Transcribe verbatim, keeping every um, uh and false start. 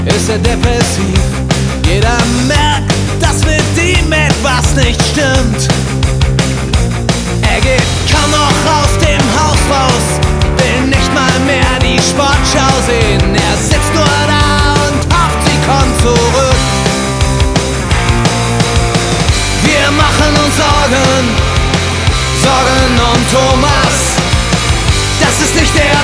ist er depressiv. Jeder merkt, dass mit ihm etwas nicht stimmt. Er geht kaum noch aus dem Haus raus, will nicht mal mehr die Sportschau sehen. Er sitzt nur da und hofft, sie kommt zurück. Wir machen uns Sorgen, Sorgen um Thomas. Das ist nicht der